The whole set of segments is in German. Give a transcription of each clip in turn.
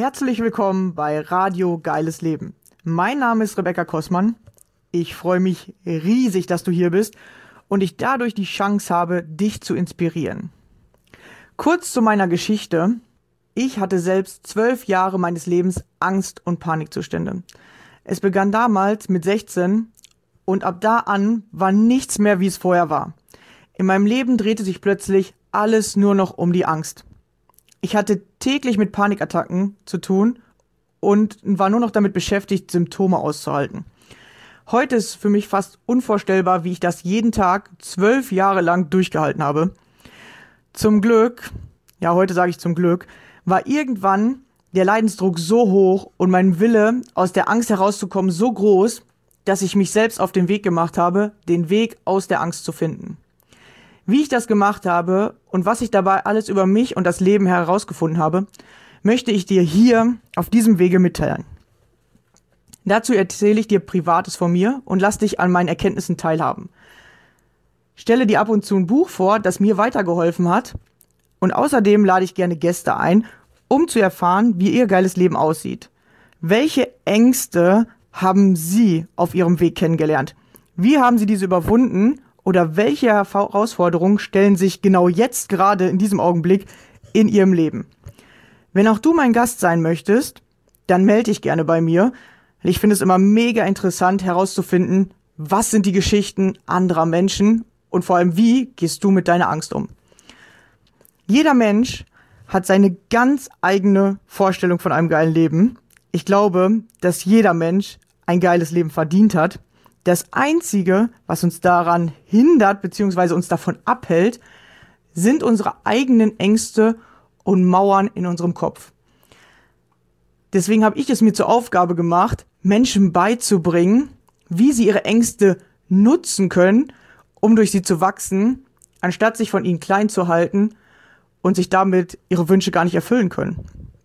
Herzlich willkommen bei Radio Geiles Leben. Mein Name ist Rebecca Kossmann. Ich freue mich riesig, dass du hier bist und ich dadurch die Chance habe, dich zu inspirieren. Kurz zu meiner Geschichte. Ich hatte selbst 12 Jahre meines Lebens Angst- und Panikzustände. Es begann damals mit 16 und ab da an war nichts mehr, wie es vorher war. In meinem Leben drehte sich plötzlich alles nur noch um die Angst. Ich hatte täglich mit Panikattacken zu tun und war nur noch damit beschäftigt, Symptome auszuhalten. Heute ist für mich fast unvorstellbar, wie ich das jeden Tag 12 Jahre lang durchgehalten habe. Zum Glück, ja heute sage ich zum Glück, war irgendwann der Leidensdruck so hoch und mein Wille, aus der Angst herauszukommen, so groß, dass ich mich selbst auf den Weg gemacht habe, den Weg aus der Angst zu finden. Wie ich das gemacht habe und was ich dabei alles über mich und das Leben herausgefunden habe, möchte ich dir hier auf diesem Wege mitteilen. Dazu erzähle ich dir Privates von mir und lass dich an meinen Erkenntnissen teilhaben. Stelle dir ab und zu ein Buch vor, das mir weitergeholfen hat, und außerdem lade ich gerne Gäste ein, um zu erfahren, wie ihr geiles Leben aussieht. Welche Ängste haben Sie auf Ihrem Weg kennengelernt? Wie haben Sie diese überwunden? Oder welche Herausforderungen stellen sich genau jetzt gerade in diesem Augenblick in Ihrem Leben? Wenn auch du mein Gast sein möchtest, dann melde dich gerne bei mir. Ich finde es immer mega interessant herauszufinden, was sind die Geschichten anderer Menschen und vor allem, wie gehst du mit deiner Angst um? Jeder Mensch hat seine ganz eigene Vorstellung von einem geilen Leben. Ich glaube, dass jeder Mensch ein geiles Leben verdient hat. Das Einzige, was uns daran hindert bzw. uns davon abhält, sind unsere eigenen Ängste und Mauern in unserem Kopf. Deswegen habe ich es mir zur Aufgabe gemacht, Menschen beizubringen, wie sie ihre Ängste nutzen können, um durch sie zu wachsen, anstatt sich von ihnen klein zu halten und sich damit ihre Wünsche gar nicht erfüllen können.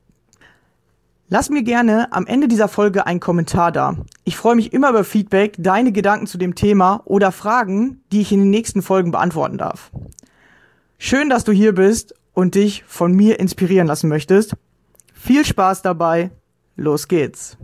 Lass mir gerne am Ende dieser Folge einen Kommentar da. Ich freue mich immer über Feedback, deine Gedanken zu dem Thema oder Fragen, die ich in den nächsten Folgen beantworten darf. Schön, dass du hier bist und dich von mir inspirieren lassen möchtest. Viel Spaß dabei. Los geht's.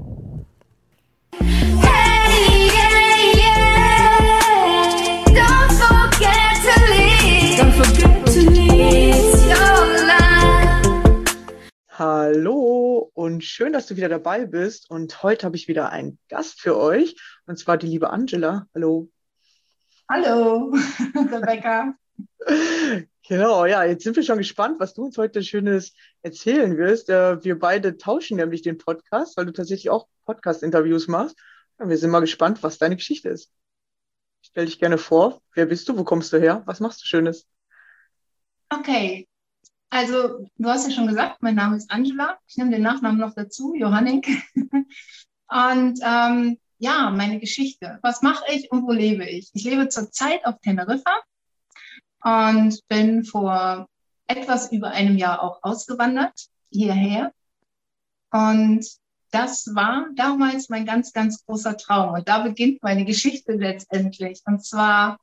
Hey, yeah, yeah. Don't forget to leave. Don't forget to leave your life. Hallo und schön, dass du wieder dabei bist. Und heute habe ich wieder einen Gast für euch, und zwar die liebe Angela. Hallo. Hallo, Rebecca. Genau, ja, jetzt sind wir schon gespannt, was du uns heute Schönes erzählen wirst. Wir beide tauschen nämlich den Podcast, weil du tatsächlich auch Podcast-Interviews machst. Ja, wir sind mal gespannt, was deine Geschichte ist. Stell dich gerne vor. Wer bist du? Wo kommst du her? Was machst du Schönes? Okay, also du hast ja schon gesagt, mein Name ist Angela. Ich nehme den Nachnamen noch dazu, Johannik. Und ja, meine Geschichte. Was mache ich und wo lebe ich? Ich lebe zurzeit auf Teneriffa und bin vor etwas über einem Jahr auch ausgewandert hierher. Und das war damals mein ganz, ganz großer Traum. Und da beginnt meine Geschichte letztendlich. Und zwar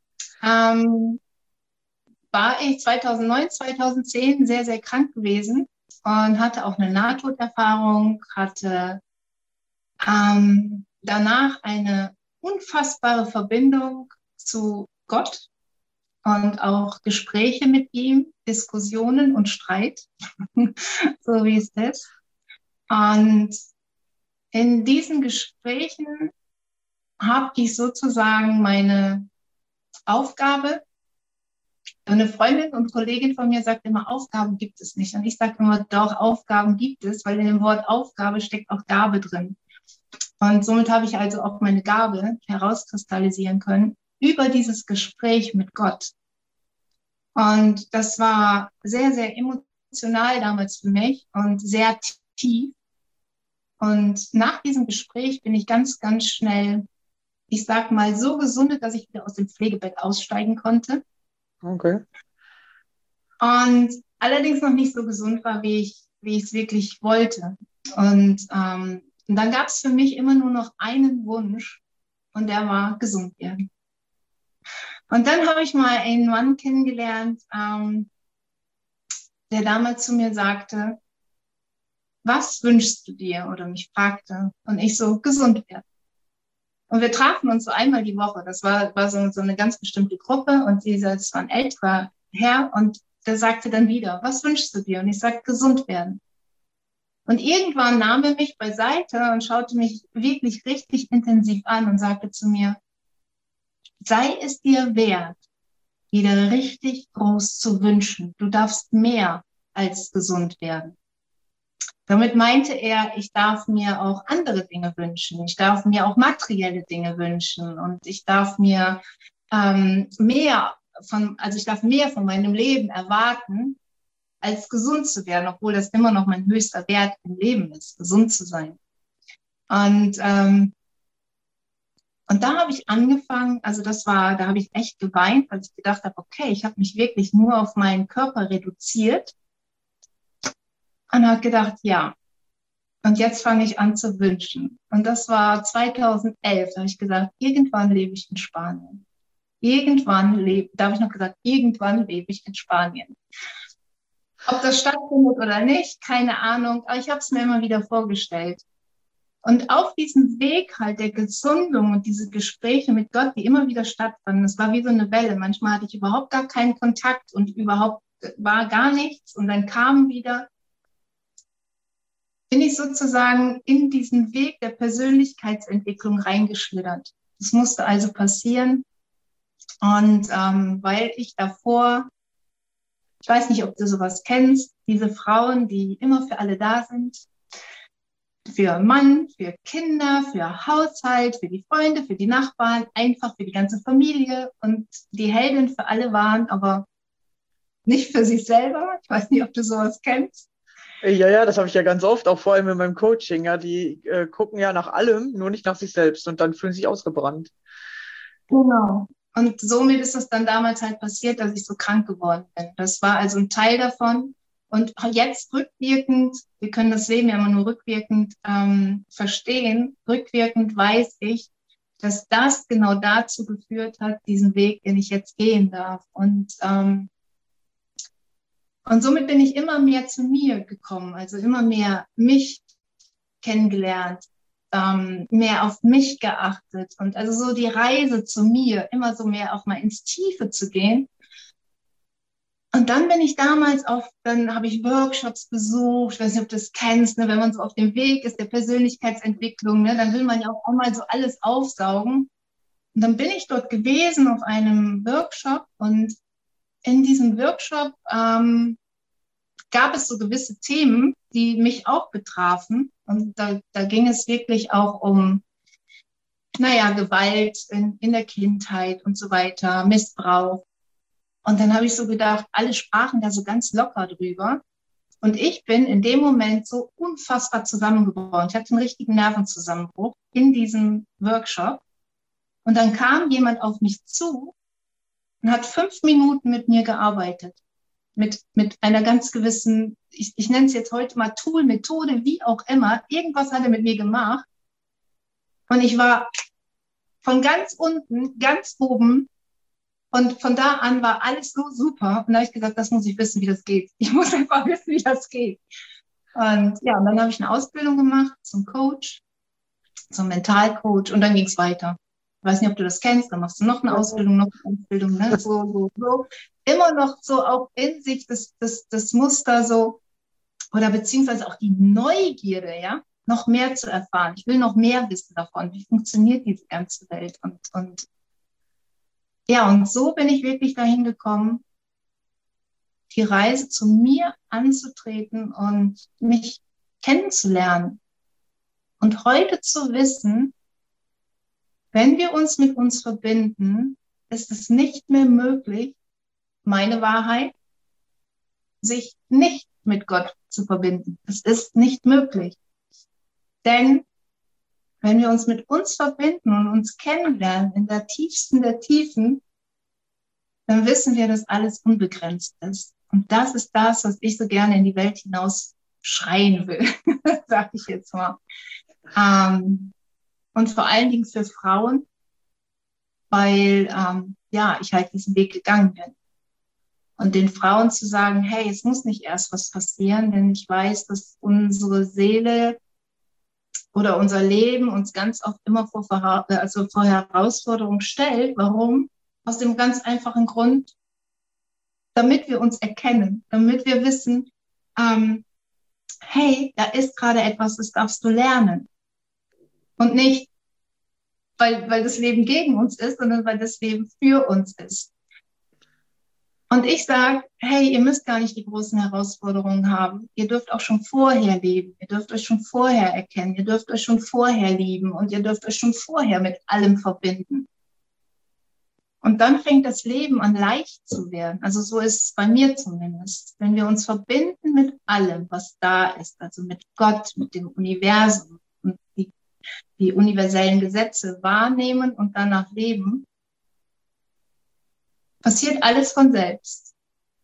war ich 2009, 2010 sehr, sehr krank gewesen und hatte auch eine Nahtoderfahrung, hatte danach eine unfassbare Verbindung zu Gott und auch Gespräche mit ihm, Diskussionen und Streit, so wie es ist. Und in diesen Gesprächen habe ich sozusagen meine Aufgabe. Eine Freundin und Kollegin von mir sagt immer, Aufgaben gibt es nicht. Und ich sage immer, doch, Aufgaben gibt es, weil in dem Wort Aufgabe steckt auch Gabe drin. Und somit habe ich also auch meine Gabe herauskristallisieren können über dieses Gespräch mit Gott. Und das war sehr, sehr emotional damals für mich und sehr tief. Und nach diesem Gespräch bin ich ganz, ganz schnell, ich sag mal, so gesundet, dass ich wieder aus dem Pflegebett aussteigen konnte. Okay. Und allerdings noch nicht so gesund war, wie ich es wirklich wollte. Und dann gab es für mich immer nur noch einen Wunsch und der war gesund werden. Und dann habe ich mal einen Mann kennengelernt, der damals zu mir sagte, was wünschst du dir? Oder mich fragte. Und ich so, gesund werden. Und wir trafen uns so einmal die Woche. Das war so eine ganz bestimmte Gruppe. Und das war ein älterer Herr. Und der sagte dann wieder, was wünschst du dir? Und ich sagte, gesund werden. Und irgendwann nahm er mich beiseite und schaute mich wirklich richtig intensiv an und sagte zu mir, sei es dir wert, wieder richtig groß zu wünschen. Du darfst mehr als gesund werden. Damit meinte er, ich darf mir auch andere Dinge wünschen. Ich darf mir auch materielle Dinge wünschen. Und ich darf mir ich darf mehr von meinem Leben erwarten, als gesund zu werden, obwohl das immer noch mein höchster Wert im Leben ist, gesund zu sein. Und da habe ich angefangen, da habe ich echt geweint, weil ich gedacht habe, okay, ich habe mich wirklich nur auf meinen Körper reduziert und habe gedacht, ja, und jetzt fange ich an zu wünschen. Und das war 2011, da habe ich gesagt, irgendwann lebe ich in Spanien. Irgendwann lebe ich in Spanien. Ob das stattfindet oder nicht, keine Ahnung, aber ich habe es mir immer wieder vorgestellt. Und auf diesem Weg halt der Gesundung und diese Gespräche mit Gott, die immer wieder stattfanden, das war wie so eine Welle. Manchmal hatte ich überhaupt gar keinen Kontakt und überhaupt war gar nichts. Und dann kam wieder, bin ich sozusagen in diesen Weg der Persönlichkeitsentwicklung reingeschlittert. Das musste also passieren. Und weil ich davor, ich weiß nicht, ob du sowas kennst, diese Frauen, die immer für alle da sind, für Mann, für Kinder, für Haushalt, für die Freunde, für die Nachbarn, einfach für die ganze Familie und die Heldin für alle waren, aber nicht für sich selber. Ich weiß nicht, ob du sowas kennst. Ja, das habe ich ja ganz oft, auch vor allem in meinem Coaching. Ja, die gucken ja nach allem, nur nicht nach sich selbst und dann fühlen sich ausgebrannt. Genau. Und somit ist es dann damals halt passiert, dass ich so krank geworden bin. Das war also ein Teil davon. Und jetzt rückwirkend, wir können das Leben ja immer nur rückwirkend verstehen, rückwirkend weiß ich, dass das genau dazu geführt hat, diesen Weg, den ich jetzt gehen darf. Und somit bin ich immer mehr zu mir gekommen, also immer mehr mich kennengelernt, mehr auf mich geachtet und also so die Reise zu mir, immer so mehr auch mal ins Tiefe zu gehen. Und dann bin ich dann habe ich Workshops besucht, ich weiß nicht, ob du das kennst, ne, wenn man so auf dem Weg ist der Persönlichkeitsentwicklung, ne, dann will man ja auch mal so alles aufsaugen. Und dann bin ich dort gewesen auf einem Workshop und in diesem Workshop gab es so gewisse Themen, die mich auch betrafen. Und da ging es wirklich auch um, Gewalt in der Kindheit und so weiter, Missbrauch. Und dann habe ich so gedacht, alle sprachen da so ganz locker drüber. Und ich bin in dem Moment so unfassbar zusammengebrochen. Ich hatte einen richtigen Nervenzusammenbruch in diesem Workshop. Und dann kam jemand auf mich zu und hat 5 Minuten mit mir gearbeitet. Mit einer ganz gewissen, ich nenne es jetzt heute mal Tool, Methode, wie auch immer. Irgendwas hat er mit mir gemacht. Und ich war von ganz unten, ganz oben. Und von da an war alles so super. Und da habe ich gesagt, das muss ich wissen, wie das geht. Ich muss einfach wissen, wie das geht. Und ja, und dann habe ich eine Ausbildung gemacht zum Coach, zum Mentalcoach. Und dann ging es weiter. Ich weiß nicht, ob du das kennst. Dann machst du noch eine Ausbildung, ne? So. Immer noch so auch in sich das Muster so, oder beziehungsweise auch die Neugierde, ja, noch mehr zu erfahren. Ich will noch mehr wissen davon. Wie funktioniert diese ganze Welt? Und so bin ich wirklich dahin gekommen, die Reise zu mir anzutreten und mich kennenzulernen. Und heute zu wissen, wenn wir uns mit uns verbinden, ist es nicht mehr möglich, meine Wahrheit, sich nicht mit Gott zu verbinden. Es ist nicht möglich. Denn wenn wir uns mit uns verbinden und uns kennenlernen in der tiefsten der Tiefen, dann wissen wir, dass alles unbegrenzt ist. Und das ist das, was ich so gerne in die Welt hinaus schreien will, sage ich jetzt mal. Und vor allen Dingen für Frauen, weil ich halt diesen Weg gegangen bin. Und den Frauen zu sagen, hey, es muss nicht erst was passieren, denn ich weiß, dass unsere Seele oder unser Leben uns ganz oft immer vor Herausforderungen stellt. Warum? Aus dem ganz einfachen Grund, damit wir uns erkennen, damit wir wissen, hey, da ist gerade etwas, das darfst du lernen. Und nicht, weil das Leben gegen uns ist, sondern weil das Leben für uns ist. Und ich sage, hey, ihr müsst gar nicht die großen Herausforderungen haben. Ihr dürft auch schon vorher leben. Ihr dürft euch schon vorher erkennen. Ihr dürft euch schon vorher lieben. Und ihr dürft euch schon vorher mit allem verbinden. Und dann fängt das Leben an, leicht zu werden. Also so ist es bei mir zumindest. Wenn wir uns verbinden mit allem, was da ist, also mit Gott, mit dem Universum und die universellen Gesetze wahrnehmen und danach leben, passiert alles von selbst.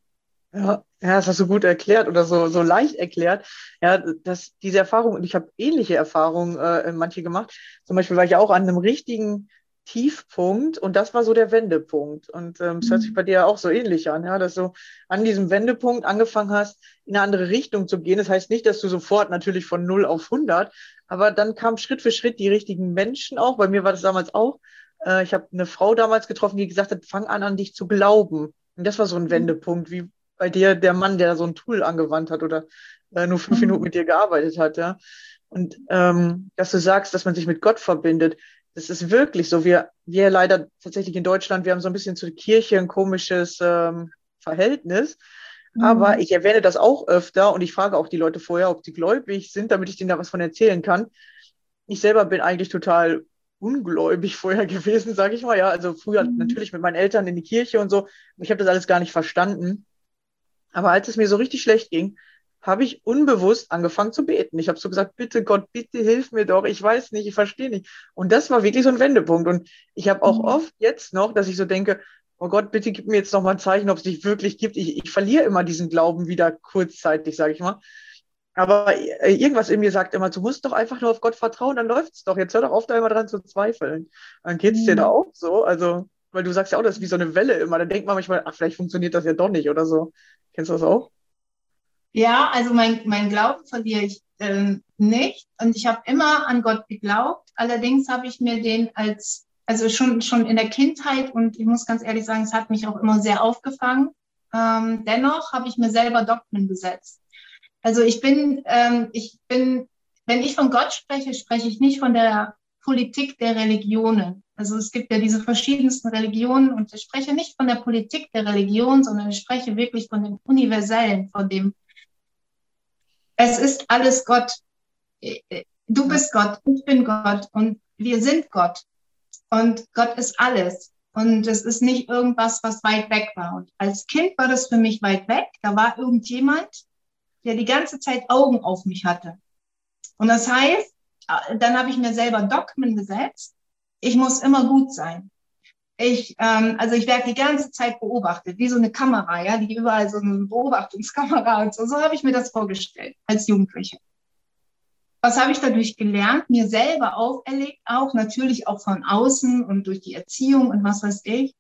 Ja, das hast du gut erklärt oder so leicht erklärt. Ja, diese Erfahrung, und ich habe ähnliche Erfahrungen manche gemacht. Zum Beispiel war ich auch an einem richtigen Tiefpunkt und das war so der Wendepunkt. Und es hört sich bei dir auch so ähnlich an, ja, dass du an diesem Wendepunkt angefangen hast, in eine andere Richtung zu gehen. Das heißt nicht, dass du sofort natürlich von 0 auf 100, aber dann kamen Schritt für Schritt die richtigen Menschen auch. Bei mir war das damals auch. Ich habe eine Frau damals getroffen, die gesagt hat, fang an dich zu glauben. Und das war so ein Wendepunkt, wie bei dir der Mann, der so ein Tool angewandt hat oder nur 5 Minuten mit dir gearbeitet hat. Ja. Und dass du sagst, dass man sich mit Gott verbindet, das ist wirklich so. Wir leider tatsächlich in Deutschland, wir haben so ein bisschen zur Kirche ein komisches Verhältnis. Aber ich erwähne das auch öfter und ich frage auch die Leute vorher, ob sie gläubig sind, damit ich denen da was von erzählen kann. Ich selber bin eigentlich total ungläubig vorher gewesen, sage ich mal. Ja, also früher natürlich mit meinen Eltern in die Kirche und so. Ich habe das alles gar nicht verstanden. Aber als es mir so richtig schlecht ging, habe ich unbewusst angefangen zu beten. Ich habe so gesagt, bitte Gott, bitte hilf mir doch. Ich weiß nicht, ich verstehe nicht. Und das war wirklich so ein Wendepunkt. Und ich habe auch oft jetzt noch, dass ich so denke, oh Gott, bitte gib mir jetzt noch mal ein Zeichen, ob es dich wirklich gibt. Ich verliere immer diesen Glauben wieder kurzzeitig, sage ich mal. Aber irgendwas in mir sagt immer, du musst doch einfach nur auf Gott vertrauen, dann läuft's doch. Jetzt hör doch auf, da immer dran zu zweifeln. Dann geht's dir da auch so. Also, weil du sagst ja auch, das ist wie so eine Welle immer. Dann denkt man manchmal, ach, vielleicht funktioniert das ja doch nicht oder so. Kennst du das auch? Ja, also mein Glauben verliere ich nicht. Und ich habe immer an Gott geglaubt. Allerdings habe ich mir den also schon in der Kindheit, und ich muss ganz ehrlich sagen, es hat mich auch immer sehr aufgefangen. Dennoch habe ich mir selber Dogmen gesetzt. Also wenn ich von Gott spreche, spreche ich nicht von der Politik der Religionen. Also es gibt ja diese verschiedensten Religionen und ich spreche nicht von der Politik der Religion, sondern ich spreche wirklich von dem Universellen, es ist alles Gott. Du bist Gott, ich bin Gott und wir sind Gott. Und Gott ist alles. Und es ist nicht irgendwas, was weit weg war. Und als Kind war das für mich weit weg. Da war irgendjemand, der die ganze Zeit Augen auf mich hatte. Und das heißt, dann habe ich mir selber Dogmen gesetzt. Ich muss immer gut sein. Ich werde die ganze Zeit beobachtet, wie so eine Kamera, ja, die überall so eine Beobachtungskamera und so. So habe ich mir das vorgestellt als Jugendliche. Was habe ich dadurch gelernt? Mir selber auferlegt, auch natürlich auch von außen und durch die Erziehung und was weiß ich.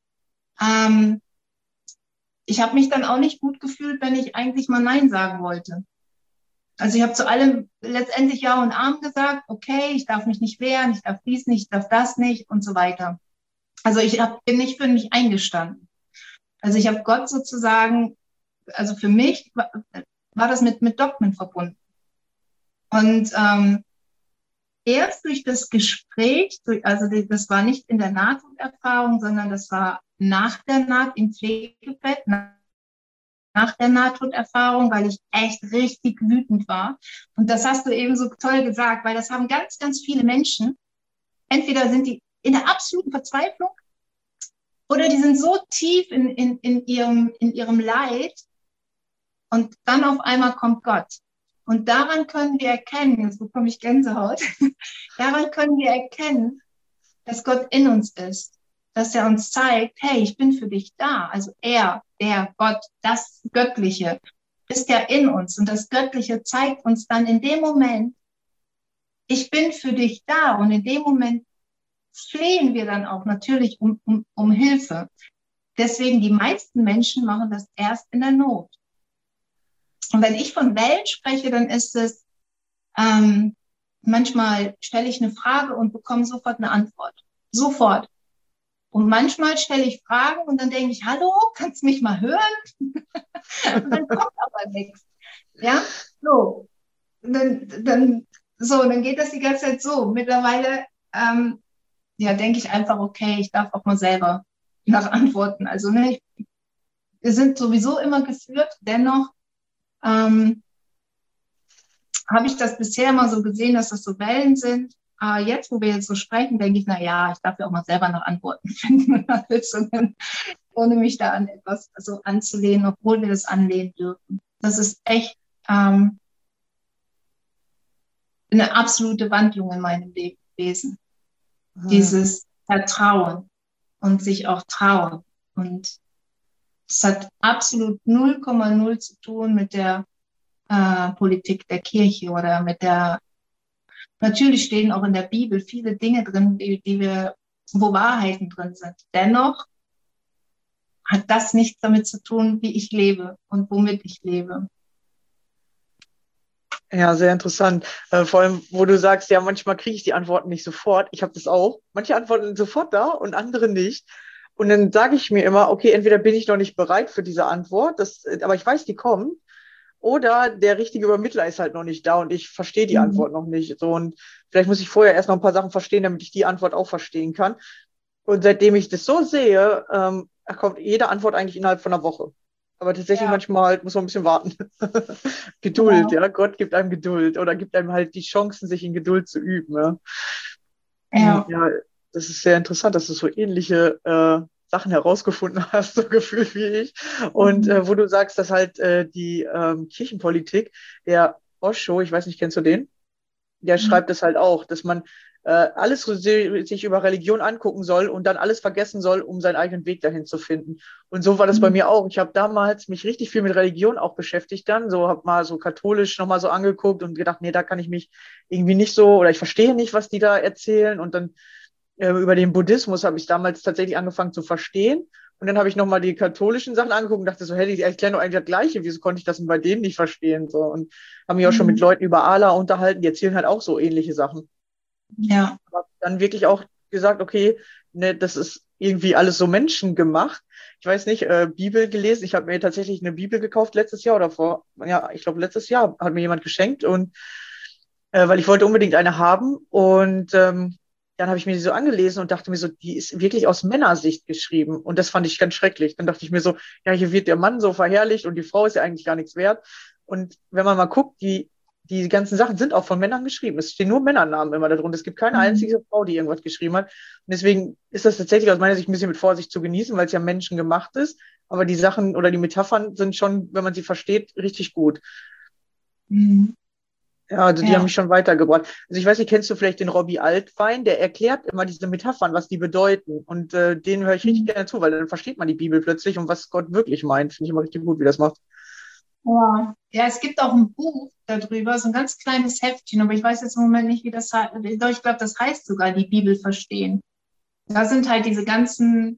Ich habe mich dann auch nicht gut gefühlt, wenn ich eigentlich mal Nein sagen wollte. Also ich habe zu allem letztendlich Ja und Amen gesagt. Okay, ich darf mich nicht wehren, ich darf dies nicht, ich darf das nicht und so weiter. Also bin nicht für mich eingestanden. Also ich habe Gott sozusagen, also für mich war das mit Dogmen verbunden. Und erst durch das Gespräch, das war nicht in der Nahtoderfahrung, sondern das war nach der Naht im Pflegebett, nach der Nahtoderfahrung, weil ich echt richtig wütend war. Und das hast du eben so toll gesagt, weil das haben ganz, ganz viele Menschen. Entweder sind die in der absoluten Verzweiflung oder die sind so tief in ihrem Leid und dann auf einmal kommt Gott. Und daran können wir erkennen, jetzt bekomme ich Gänsehaut, daran können wir erkennen, dass Gott in uns ist, dass er uns zeigt, hey, ich bin für dich da. Also der Gott, das Göttliche ist ja in uns und das Göttliche zeigt uns dann in dem Moment, ich bin für dich da und in dem Moment flehen wir dann auch natürlich um Hilfe. deswegen, die meisten Menschen machen das erst in der Not. Und wenn ich von Wellen spreche, dann ist es, manchmal stelle ich eine Frage und bekomme sofort eine Antwort. Sofort. Und manchmal stelle ich Fragen und dann denke ich, hallo, kannst du mich mal hören? Und dann kommt aber nichts. Ja, so. Und dann geht das die ganze Zeit so. Mittlerweile, ja, denke ich einfach, okay, ich darf auch mal selber nach Antworten. Also, ne, wir sind sowieso immer geführt. Dennoch habe ich das bisher immer so gesehen, dass das so Wellen sind. Aber jetzt, wo wir jetzt so sprechen, denke ich, na ja, ich darf ja auch mal selber nach Antworten finden und nach Lösungen, ohne mich da an etwas so anzulehnen, obwohl wir das anlehnen dürfen. Das ist echt eine absolute Wandlung in meinem Leben gewesen. Dieses Vertrauen und sich auch trauen. Und es hat absolut 0,0 zu tun mit der Politik der Kirche oder mit der, natürlich stehen auch in der Bibel viele Dinge drin, wo Wahrheiten drin sind. Dennoch hat das nichts damit zu tun, wie ich lebe und womit ich lebe. Ja, sehr interessant. Vor allem, wo du sagst, ja, manchmal kriege ich die Antworten nicht sofort. Ich habe das auch. Manche Antworten sind sofort da und andere nicht. Und dann sage ich mir immer, okay, entweder bin ich noch nicht bereit für diese Antwort, aber ich weiß, die kommt. Oder der richtige Übermittler ist halt noch nicht da und ich verstehe die Antwort noch nicht. So, und vielleicht muss ich vorher erst noch ein paar Sachen verstehen, damit ich die Antwort auch verstehen kann. Und seitdem ich das so sehe, kommt jede Antwort eigentlich innerhalb von einer Woche. Aber tatsächlich manchmal halt muss man ein bisschen warten. Geduld, ja. Gott gibt einem Geduld oder gibt einem halt die Chancen, sich in Geduld zu üben. Ja, das ist sehr interessant, dass du so ähnliche Sachen herausgefunden hast, so gefühlt wie ich. Und wo du sagst, dass halt die Kirchenpolitik, der Osho, ich weiß nicht, kennst du den? Der schreibt es halt auch, dass man alles sich über Religion angucken soll und dann alles vergessen soll, um seinen eigenen Weg dahin zu finden. Und so war das bei mir auch. Ich habe damals mich richtig viel mit Religion auch beschäftigt dann, so habe mal so katholisch nochmal so angeguckt und gedacht, nee, da kann ich mich irgendwie nicht so, oder ich verstehe nicht, was die da erzählen. Und dann über den Buddhismus habe ich damals tatsächlich angefangen zu verstehen. Und dann habe ich nochmal die katholischen Sachen angeguckt und dachte so, hey, die erklären doch eigentlich das Gleiche. Wieso konnte ich das denn bei denen nicht verstehen? So, und habe mich auch schon mit Leuten über Allah unterhalten, die erzählen halt auch so ähnliche Sachen. Ja. Ich habe dann wirklich auch gesagt, okay, ne, das ist irgendwie alles so menschengemacht. Ich weiß nicht, Bibel gelesen. Ich habe mir tatsächlich eine Bibel gekauft letztes Jahr ich glaube letztes Jahr hat mir jemand geschenkt und weil ich wollte unbedingt eine haben und dann habe ich mir die so angelesen und dachte mir so, die ist wirklich aus Männersicht geschrieben. Und das fand ich ganz schrecklich. Dann dachte ich mir so, ja, hier wird der Mann so verherrlicht und die Frau ist ja eigentlich gar nichts wert. Und wenn man mal guckt, die ganzen Sachen sind auch von Männern geschrieben. Es stehen nur Männernamen immer da drunter. Es gibt keine einzige Frau, die irgendwas geschrieben hat. Und deswegen ist das tatsächlich aus meiner Sicht ein bisschen mit Vorsicht zu genießen, weil es ja menschengemacht ist. Aber die Sachen oder die Metaphern sind schon, wenn man sie versteht, richtig gut. Ja, also die haben mich schon weitergebracht. Also ich weiß nicht, kennst du vielleicht den Robbie Altwein? Der erklärt immer diese Metaphern, was die bedeuten. Und denen höre ich richtig gerne zu, weil dann versteht man die Bibel plötzlich und was Gott wirklich meint. Finde ich immer richtig gut, wie das macht. Ja, es gibt auch ein Buch darüber, so ein ganz kleines Heftchen, aber ich weiß jetzt im Moment nicht, wie das heißt. Doch, ich glaube, das heißt sogar die Bibel verstehen. Da sind halt diese ganzen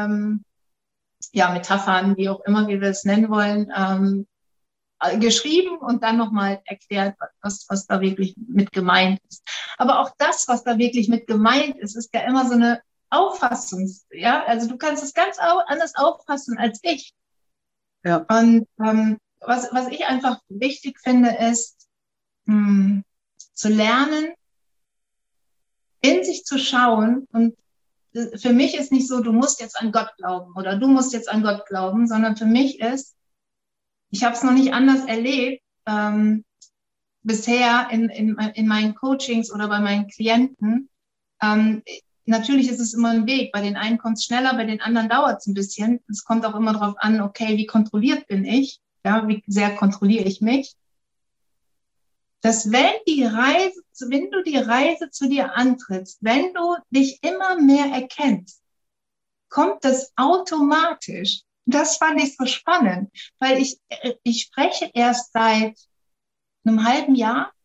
Metaphern, wie auch immer wir das nennen wollen, geschrieben und dann nochmal erklärt, was da wirklich mit gemeint ist. Aber auch das, was da wirklich mit gemeint ist, ist ja immer so eine also du kannst es ganz anders auffassen als ich. Ja. Und was ich einfach wichtig finde, ist zu lernen, in sich zu schauen. Und für mich ist nicht so, du musst jetzt an Gott glauben oder du musst jetzt an Gott glauben, sondern für mich ist, ich habe es noch nicht anders erlebt, bisher in meinen Coachings oder bei meinen Klienten. Natürlich ist es immer ein Weg. Bei den einen kommt es schneller, bei den anderen dauert es ein bisschen. Es kommt auch immer darauf an, okay, wie kontrolliert bin ich? Ja, wie sehr kontrolliere ich mich? Dass wenn du die Reise zu dir antrittst, wenn du dich immer mehr erkennst, kommt das automatisch. Das fand ich so spannend, weil ich spreche erst seit einem halben Jahr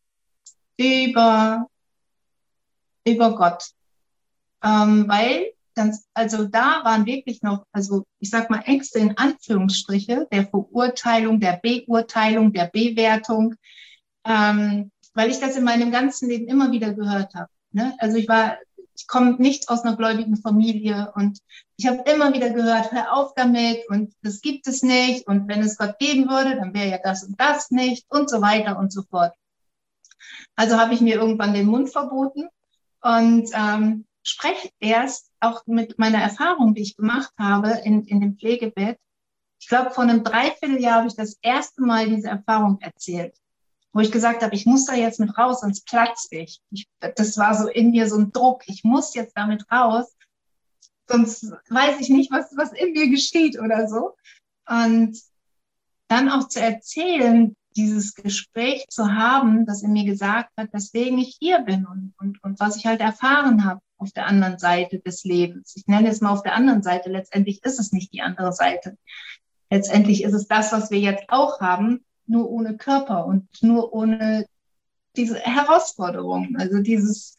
über Gott, weil also da waren wirklich noch, also ich sag mal Ängste in Anführungsstriche, der Verurteilung, der Beurteilung, der Bewertung, weil ich das in meinem ganzen Leben immer wieder gehört habe. Ne? Also ich komme nicht aus einer gläubigen Familie und ich habe immer wieder gehört, hör auf damit und das gibt es nicht und wenn es Gott geben würde, dann wäre ja das und das nicht und so weiter und so fort. Also habe ich mir irgendwann den Mund verboten und spreche erst auch mit meiner Erfahrung, die ich gemacht habe in dem Pflegebett. Ich glaube, vor einem Dreivierteljahr habe ich das erste Mal diese Erfahrung erzählt, wo ich gesagt habe, ich muss da jetzt mit raus, sonst platze ich. Das war so in mir so ein Druck, ich muss jetzt damit raus, sonst weiß ich nicht, was in mir geschieht oder so. Und dann auch zu erzählen, dieses Gespräch zu haben, das in mir gesagt hat, weswegen ich hier bin und was ich halt erfahren habe auf der anderen Seite des Lebens. Ich nenne es mal auf der anderen Seite, letztendlich ist es nicht die andere Seite. Letztendlich ist es das, was wir jetzt auch haben, nur ohne Körper und nur ohne diese Herausforderung. Also dieses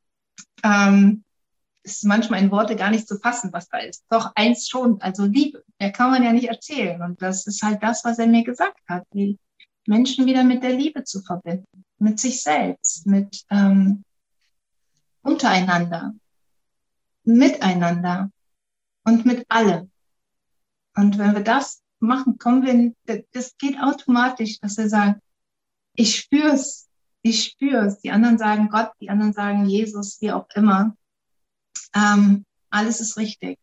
ist manchmal in Worte gar nicht zu fassen, was da ist. Doch eins schon, also Liebe. Mehr kann man ja nicht erzählen. Und das ist halt das, was er mir gesagt hat, die Menschen wieder mit der Liebe zu verbinden, mit sich selbst, mit untereinander, miteinander und mit allem. Und wenn wir das machen, das geht automatisch, dass wir sagen, ich spür's. Die anderen sagen Gott, die anderen sagen Jesus, wie auch immer. Alles ist richtig.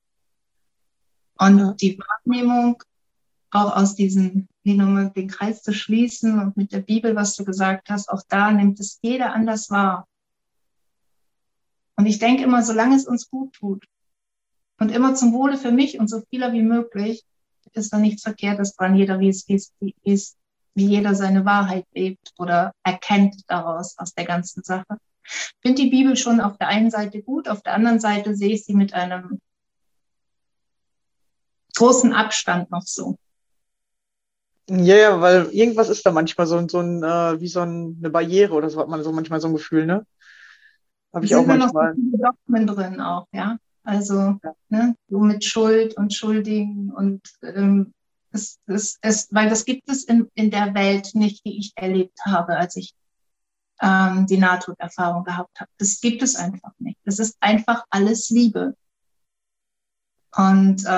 Und die Wahrnehmung, auch aus diesem, nochmal den Kreis zu schließen und mit der Bibel, was du gesagt hast, auch da nimmt es jeder anders wahr. Und ich denke immer, solange es uns gut tut und immer zum Wohle für mich und so vieler wie möglich, ist da nichts Verkehrtes dran, jeder wie jeder seine Wahrheit lebt oder erkennt daraus aus der ganzen Sache. Ich finde die Bibel schon auf der einen Seite gut, auf der anderen Seite sehe ich sie mit einem großen Abstand noch so. Ja, weil irgendwas ist da manchmal wie eine Barriere oder so hat man so manchmal so ein Gefühl, ne? Habe ich auch manchmal. Sind noch so viele Dogmen drin auch, ja. Also, ne, so mit Schuld und Schuldigen und weil das gibt es in der Welt nicht, die ich erlebt habe, als ich die Nahtoderfahrung gehabt habe. Das gibt es einfach nicht. Das ist einfach alles Liebe. Und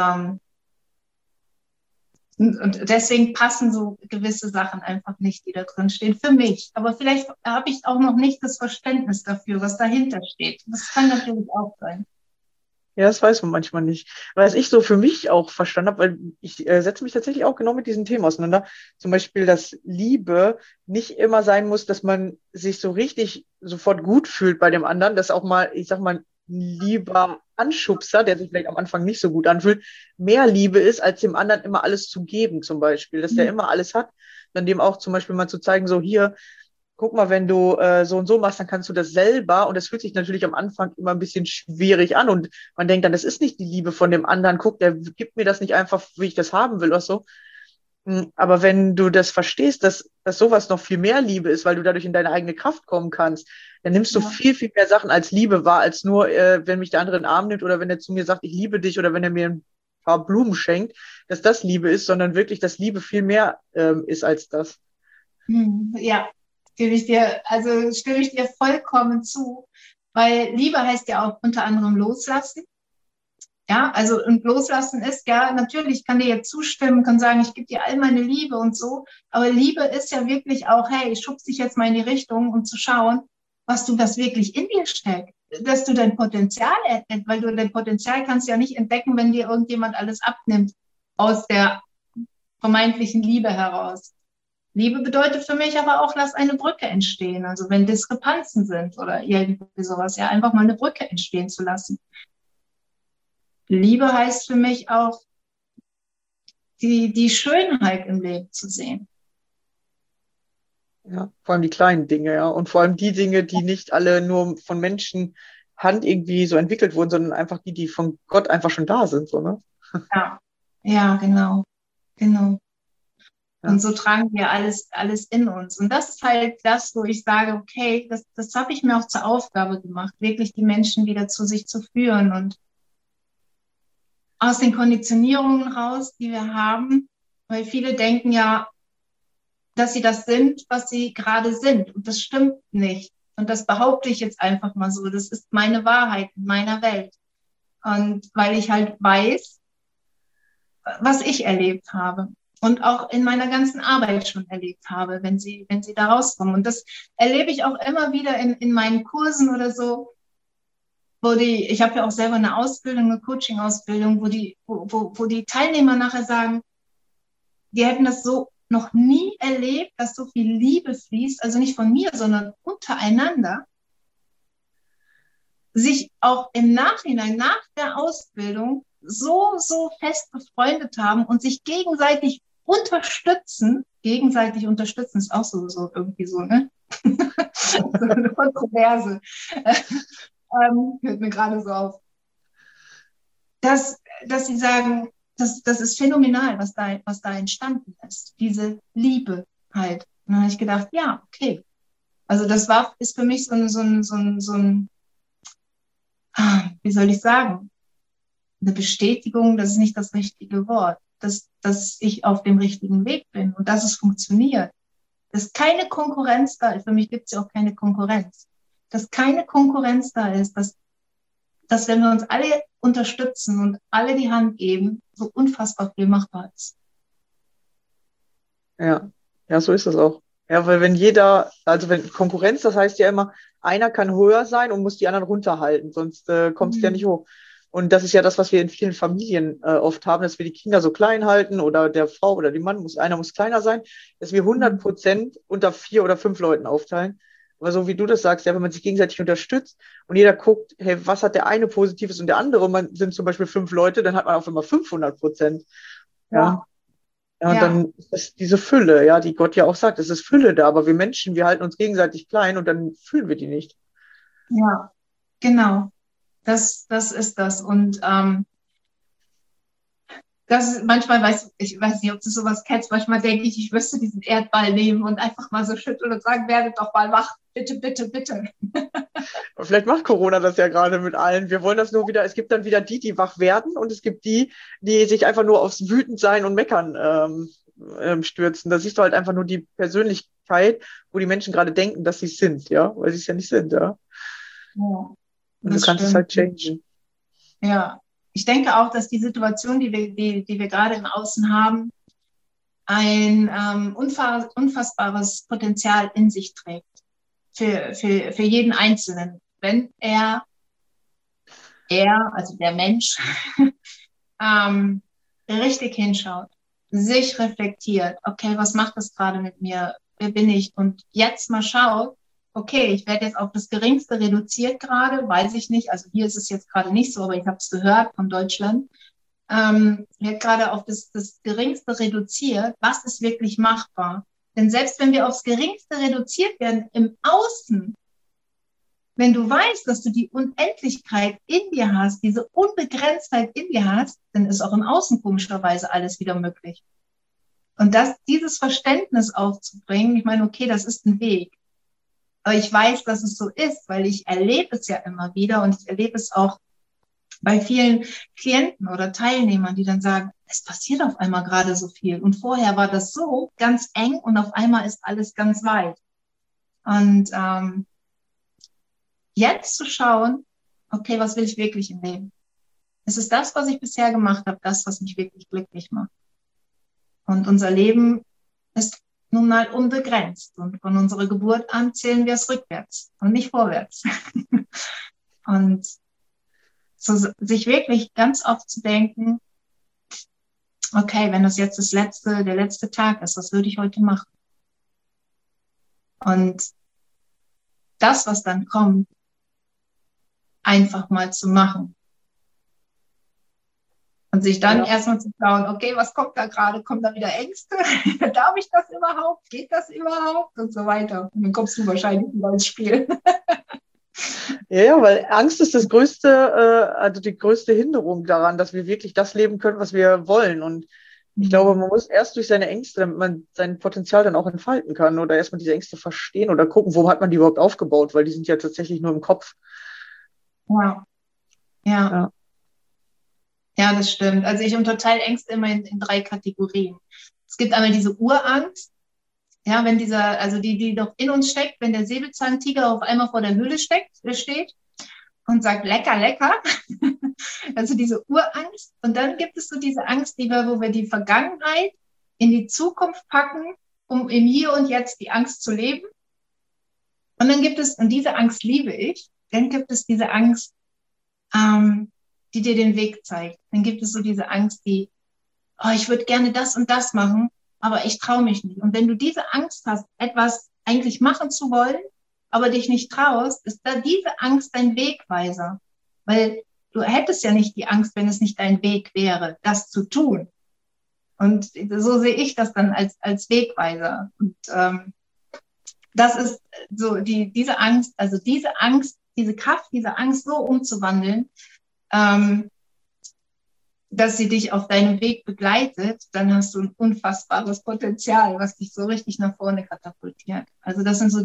deswegen passen so gewisse Sachen einfach nicht, die da drin stehen, für mich. Aber vielleicht habe ich auch noch nicht das Verständnis dafür, was dahinter steht. Das kann natürlich auch sein. Ja, das weiß man manchmal nicht. Was ich so für mich auch verstanden habe, weil ich setze mich tatsächlich auch genau mit diesen Themen auseinander. Zum Beispiel, dass Liebe nicht immer sein muss, dass man sich so richtig sofort gut fühlt bei dem anderen, dass auch mal, ich sag mal, ein lieber Anschubser, der sich vielleicht am Anfang nicht so gut anfühlt, mehr Liebe ist, als dem anderen immer alles zu geben, zum Beispiel, dass der immer alles hat, dann dem auch zum Beispiel mal zu zeigen, so hier, guck mal, wenn du so und so machst, dann kannst du das selber. Und das fühlt sich natürlich am Anfang immer ein bisschen schwierig an. Und man denkt dann, das ist nicht die Liebe von dem anderen. Guck, der gibt mir das nicht einfach, wie ich das haben will oder so. Aber wenn du das verstehst, dass sowas noch viel mehr Liebe ist, weil du dadurch in deine eigene Kraft kommen kannst, dann nimmst du viel, viel mehr Sachen als Liebe wahr, als nur, wenn mich der andere in den Arm nimmt oder wenn er zu mir sagt, ich liebe dich oder wenn er mir ein paar Blumen schenkt, dass das Liebe ist, sondern wirklich, dass Liebe viel mehr ist als das. Ja. Stimme ich dir vollkommen zu, weil Liebe heißt ja auch unter anderem loslassen. Ja, also und loslassen ist ja, natürlich, ich kann dir jetzt zustimmen, kann sagen, ich gebe dir all meine Liebe und so, aber Liebe ist ja wirklich auch, hey, ich schubse dich jetzt mal in die Richtung, um zu schauen, was wirklich in dir steckt, dass du dein Potenzial entdeckst, weil du dein Potenzial kannst ja nicht entdecken, wenn dir irgendjemand alles abnimmt aus der vermeintlichen Liebe heraus. Liebe bedeutet für mich aber auch, lass eine Brücke entstehen. Also wenn Diskrepanzen sind oder irgendwie sowas, ja, einfach mal eine Brücke entstehen zu lassen. Liebe heißt für mich auch, die Schönheit im Leben zu sehen. Ja, vor allem die kleinen Dinge, ja. Und vor allem die Dinge, die nicht alle nur von Menschenhand irgendwie so entwickelt wurden, sondern einfach die von Gott einfach schon da sind, so, ne? Ja, genau. Und so tragen wir alles in uns. Und das ist halt das, wo ich sage, okay, das habe ich mir auch zur Aufgabe gemacht, wirklich die Menschen wieder zu sich zu führen und aus den Konditionierungen raus, die wir haben, weil viele denken ja, dass sie das sind, was sie gerade sind. Und das stimmt nicht. Und das behaupte ich jetzt einfach mal so. Das ist meine Wahrheit in meiner Welt. Und weil ich halt weiß, was ich erlebt habe und auch in meiner ganzen Arbeit schon erlebt habe, wenn sie da rauskommen. Und das erlebe ich auch immer wieder in meinen Kursen oder so, ich habe ja auch selber eine Ausbildung, eine Coaching-Ausbildung, wo die Teilnehmer nachher sagen, die hätten das so noch nie erlebt, dass so viel Liebe fließt, also nicht von mir, sondern untereinander, sich auch im Nachhinein, nach der Ausbildung, so fest befreundet haben und sich gegenseitig unterstützen. Gegenseitig unterstützen ist auch so irgendwie so, ne? So eine Kontroverse. Hört mir gerade so auf. Dass sie sagen, das ist phänomenal, was da entstanden ist. Diese Liebe halt. Und dann habe ich gedacht, ja, okay. Also das ist für mich so ein, wie soll ich sagen, eine Bestätigung, das ist nicht das richtige Wort, dass ich auf dem richtigen Weg bin und dass es funktioniert. Dass keine Konkurrenz da ist. Für mich gibt es ja auch keine Konkurrenz. Dass keine Konkurrenz da ist, dass wenn wir uns alle unterstützen und alle die Hand geben, so unfassbar viel machbar ist. Ja, so ist das auch. Ja, weil wenn Konkurrenz, das heißt ja immer, einer kann höher sein und muss die anderen runterhalten, sonst kommt es ja nicht hoch. Und das ist ja das, was wir in vielen Familien oft haben, dass wir die Kinder so klein halten oder der Frau oder dem Mann einer muss kleiner sein, dass wir 100% unter 4 oder 5 Leuten aufteilen. Aber so wie du das sagst, ja, wenn man sich gegenseitig unterstützt und jeder guckt, hey, was hat der eine Positives und der andere, man sind zum Beispiel 5 Leute, dann hat man auf einmal 500%. Ja. Ja, und dann ist das diese Fülle, ja, die Gott ja auch sagt, es ist Fülle da, aber wir Menschen, wir halten uns gegenseitig klein und dann fühlen wir die nicht. Ja, genau. Das ist das. Und manchmal ich weiß nicht, ob du sowas kennst, manchmal denke ich müsste diesen Erdball nehmen und einfach mal so schütteln und sagen, werdet doch mal wach, bitte, bitte, bitte. Und vielleicht macht Corona das ja gerade mit allen. Wir wollen das nur wieder, es gibt dann wieder die wach werden und es gibt die sich einfach nur aufs Wütendsein und Meckern stürzen. Da siehst du halt einfach nur die Persönlichkeit, wo die Menschen gerade denken, dass sie es sind, ja, weil sie es ja nicht sind, ja. Ja, und du kannst es halt changen. Ja, ich denke auch, dass die Situation, die wir gerade im Außen haben, ein unfassbares Potenzial in sich trägt für jeden Einzelnen, wenn er, also der Mensch, richtig hinschaut, sich reflektiert, okay, was macht das gerade mit mir, wer bin ich, und jetzt mal schaut, okay, ich werde jetzt auf das Geringste reduziert gerade, weiß ich nicht, also hier ist es jetzt gerade nicht so, aber ich habe es gehört von Deutschland, wird gerade auf das Geringste reduziert, was ist wirklich machbar? Denn selbst wenn wir aufs Geringste reduziert werden im Außen, wenn du weißt, dass du die Unendlichkeit in dir hast, diese Unbegrenztheit in dir hast, dann ist auch im Außen komischerweise alles wieder möglich. Und dieses Verständnis aufzubringen, ich meine, okay, das ist ein Weg. Aber ich weiß, dass es so ist, weil ich erlebe es ja immer wieder und ich erlebe es auch bei vielen Klienten oder Teilnehmern, die dann sagen, es passiert auf einmal gerade so viel. Und vorher war das so ganz eng und auf einmal ist alles ganz weit. Und jetzt zu schauen, okay, was will ich wirklich im Leben? Es ist das, was ich bisher gemacht habe, das, was mich wirklich glücklich macht. Und unser Leben ist nun mal unbegrenzt. Und von unserer Geburt an zählen wir es rückwärts und nicht vorwärts. Und sich wirklich ganz oft zu denken, okay, wenn das jetzt der letzte Tag ist, was würde ich heute machen? Und das, was dann kommt, einfach mal zu machen. Und sich dann erstmal zu schauen, okay, was kommt da gerade? Kommen da wieder Ängste? Darf ich das überhaupt? Geht das überhaupt? Und so weiter. Und dann kommst du wahrscheinlich wieder ins Spiel. Ja, weil Angst ist die größte Hinderung daran, dass wir wirklich das leben können, was wir wollen. Und ich glaube, man muss erst durch seine Ängste, damit man sein Potenzial dann auch entfalten kann oder erstmal diese Ängste verstehen oder gucken, wo hat man die überhaupt aufgebaut, weil die sind ja tatsächlich nur im Kopf. Ja. Ja, das stimmt. Also ich unterteile Ängste immer in 3 Kategorien. Es gibt einmal diese Urangst, ja, wenn also die doch in uns steckt, wenn der Säbelzahntiger auf einmal vor der Höhle steht und sagt, lecker, lecker. Also diese Urangst. Und dann gibt es so diese Angst, wo wir die Vergangenheit in die Zukunft packen, um im Hier und Jetzt die Angst zu leben. Und dann gibt es, und diese Angst liebe ich, dann gibt es diese Angst, die dir den Weg zeigt. Dann gibt es so diese Angst, ich würde gerne das und das machen, aber ich traue mich nicht. Und wenn du diese Angst hast, etwas eigentlich machen zu wollen, aber dich nicht traust, ist da diese Angst dein Wegweiser. Weil du hättest ja nicht die Angst, wenn es nicht dein Weg wäre, das zu tun. Und so sehe ich das dann als Wegweiser. Und das ist so diese Angst, also diese Kraft, diese Angst so umzuwandeln, dass sie dich auf deinem Weg begleitet, dann hast du ein unfassbares Potenzial, was dich so richtig nach vorne katapultiert. Also das sind so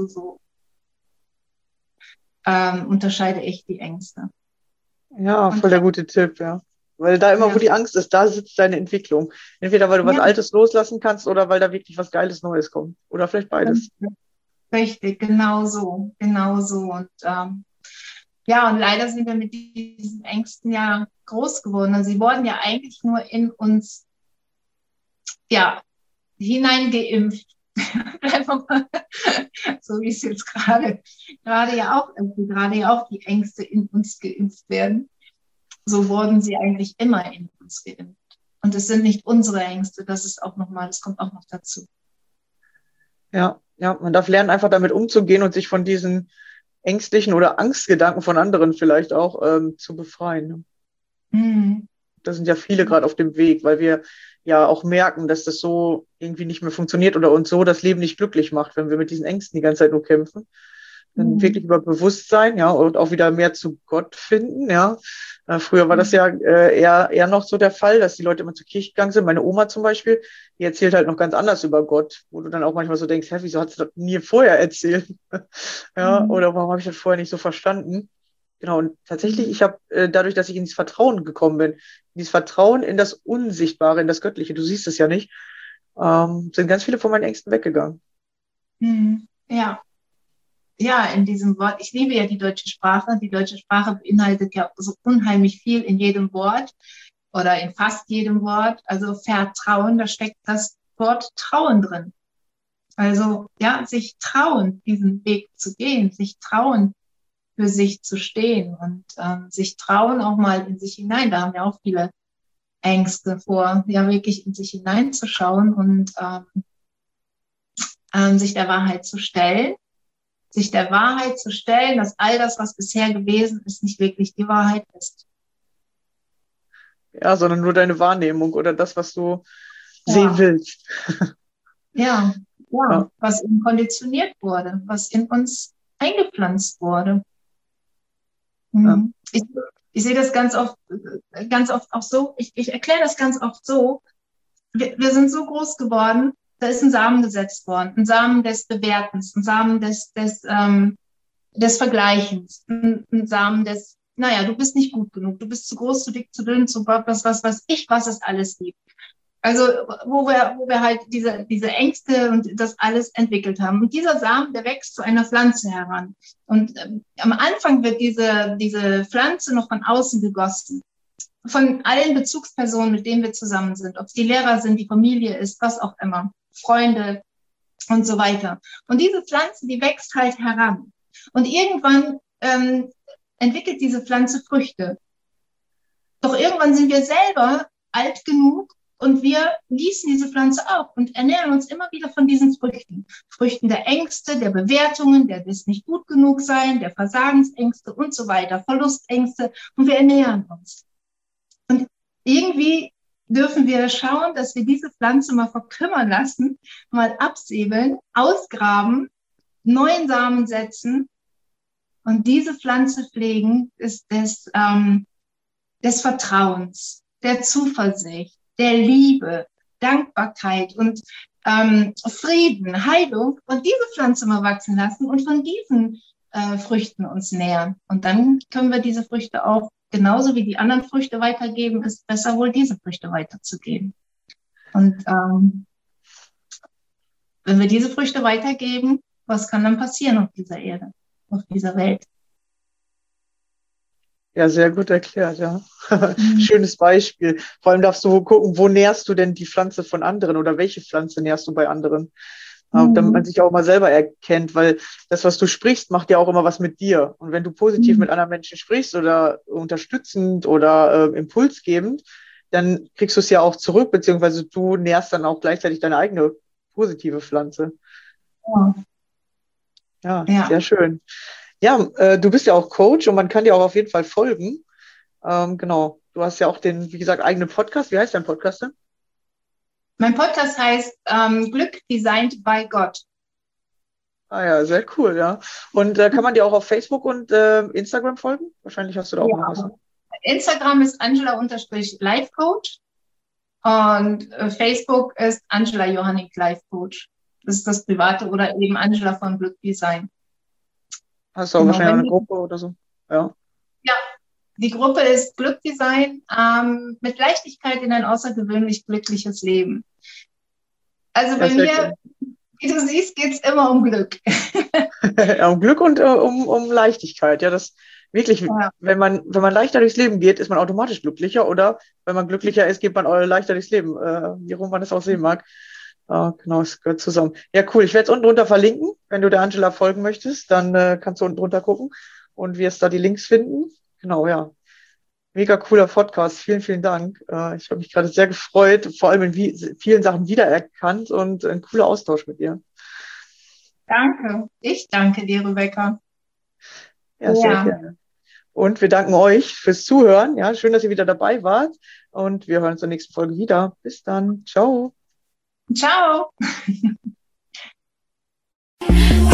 unterscheide ich die Ängste. Ja, voll der gute Tipp, ja. Weil da immer, wo die Angst ist, da sitzt deine Entwicklung. Entweder weil du was Altes loslassen kannst oder weil da wirklich was Geiles Neues kommt. Oder vielleicht beides. Richtig, genau so. Und und leider sind wir mit diesen Ängsten ja groß geworden. Und sie wurden ja eigentlich nur in uns hineingeimpft. So wie es jetzt gerade ja auch die Ängste in uns geimpft werden. So wurden sie eigentlich immer in uns geimpft. Und es sind nicht unsere Ängste, das kommt auch noch dazu. Ja, man darf lernen, einfach damit umzugehen und sich von diesen ängstlichen oder Angstgedanken von anderen vielleicht auch zu befreien. Mhm. Da sind ja viele gerade auf dem Weg, weil wir ja auch merken, dass das so irgendwie nicht mehr funktioniert oder uns so das Leben nicht glücklich macht, wenn wir mit diesen Ängsten die ganze Zeit nur kämpfen. Dann wirklich über Bewusstsein, ja, und auch wieder mehr zu Gott finden, ja. Früher war das ja eher noch so der Fall, dass die Leute immer zur Kirche gegangen sind. Meine Oma zum Beispiel, die erzählt halt noch ganz anders über Gott, wo du dann auch manchmal so denkst, wieso hat sie das nie vorher erzählt? Ja, oder warum habe ich das vorher nicht so verstanden? Genau, und tatsächlich, ich habe dadurch, dass ich ins Vertrauen gekommen bin, dieses Vertrauen in das Unsichtbare, in das Göttliche, du siehst es ja nicht, sind ganz viele von meinen Ängsten weggegangen. Ja. Ja, in diesem Wort. Ich liebe ja die deutsche Sprache. Die deutsche Sprache beinhaltet ja so unheimlich viel in jedem Wort oder in fast jedem Wort. Also Vertrauen, da steckt das Wort Trauen drin. Also ja, sich trauen, diesen Weg zu gehen, sich trauen, für sich zu stehen und sich trauen auch mal in sich hinein. Da haben ja auch viele Ängste vor, ja wirklich in sich hineinzuschauen und sich der Wahrheit zu stellen. Dass all das, was bisher gewesen ist, nicht wirklich die Wahrheit ist. Ja, sondern nur deine Wahrnehmung oder das, was du sehen willst. Ja, was eben konditioniert wurde, was in uns eingepflanzt wurde. Ja. Ich sehe das ganz oft auch so, ich erkläre das ganz oft so, wir sind so groß geworden, da ist ein Samen gesetzt worden, ein Samen des Bewertens, ein Samen des Vergleichens, ein Samen des, du bist nicht gut genug, du bist zu groß, zu dick, zu dünn, zu was es alles gibt. Also wo wir halt diese Ängste und das alles entwickelt haben. Und dieser Samen, der wächst zu einer Pflanze heran. Und am Anfang wird diese Pflanze noch von außen gegossen. Von allen Bezugspersonen, mit denen wir zusammen sind. Ob es die Lehrer sind, die Familie ist, was auch immer. Freunde und so weiter. Und diese Pflanze, die wächst halt heran. Und irgendwann entwickelt diese Pflanze Früchte. Doch irgendwann sind wir selber alt genug und wir gießen diese Pflanze auf und ernähren uns immer wieder von diesen Früchten. Früchten der Ängste, der Bewertungen, des nicht gut genug sein, der Versagensängste und so weiter, Verlustängste. Und wir ernähren uns. Und irgendwie dürfen wir schauen, dass wir diese Pflanze mal verkümmern lassen, mal absäbeln, ausgraben, neuen Samen setzen und diese Pflanze pflegen des Vertrauens, der Zuversicht, der Liebe, Dankbarkeit und Frieden, Heilung und diese Pflanze mal wachsen lassen und von diesen Früchten uns nähern. Und dann können wir diese Früchte auch genauso wie die anderen Früchte weitergeben, ist besser wohl diese Früchte weiterzugeben. Und wenn wir diese Früchte weitergeben, was kann dann passieren auf dieser Erde, auf dieser Welt? Ja, sehr gut erklärt, ja. Schönes Beispiel. Vor allem darfst du gucken, wo nährst du denn die Pflanze von anderen oder welche Pflanze nährst du bei anderen? Damit man sich auch mal selber erkennt, weil das, was du sprichst, macht ja auch immer was mit dir. Und wenn du positiv mit anderen Menschen sprichst oder unterstützend oder impulsgebend, dann kriegst du es ja auch zurück, beziehungsweise du nährst dann auch gleichzeitig deine eigene positive Pflanze. Ja, sehr schön. Ja, du bist ja auch Coach und man kann dir auch auf jeden Fall folgen. Genau. Du hast ja auch den, wie gesagt, eigenen Podcast. Wie heißt dein Podcast denn? Mein Podcast heißt Glück Designed by Gott. Ah ja, sehr cool, ja. Und kann man dir auch auf Facebook und Instagram folgen? Wahrscheinlich hast du da auch noch was. Instagram ist Angela_Life-Coach und Facebook ist Angela Johannik Life Coach. Das ist das Private oder eben Angela von Glück Design. Hast du auch wahrscheinlich eine Gruppe oder so? Ja. Ja, die Gruppe ist Glück Design mit Leichtigkeit in ein außergewöhnlich glückliches Leben. Also bei mir, wie du siehst, geht es immer um Glück. Ja, um Glück und um Leichtigkeit. Ja, das wirklich, wenn man leichter durchs Leben geht, ist man automatisch glücklicher, oder wenn man glücklicher ist, geht man leichter durchs Leben, wie rum man es auch sehen mag. Genau, es gehört zusammen. Ja, cool. Ich werde es unten drunter verlinken. Wenn du der Angela folgen möchtest, dann kannst du unten drunter gucken und wirst da die Links finden. Genau, ja. Mega cooler Podcast. Vielen, vielen Dank. Ich habe mich gerade sehr gefreut, vor allem in vielen Sachen wiedererkannt und ein cooler Austausch mit dir. Danke. Ich danke dir, Rebecca. Ja, sehr gerne. Und wir danken euch fürs Zuhören. Ja, schön, dass ihr wieder dabei wart. Und wir hören uns zur nächsten Folge wieder. Bis dann. Ciao. Ciao.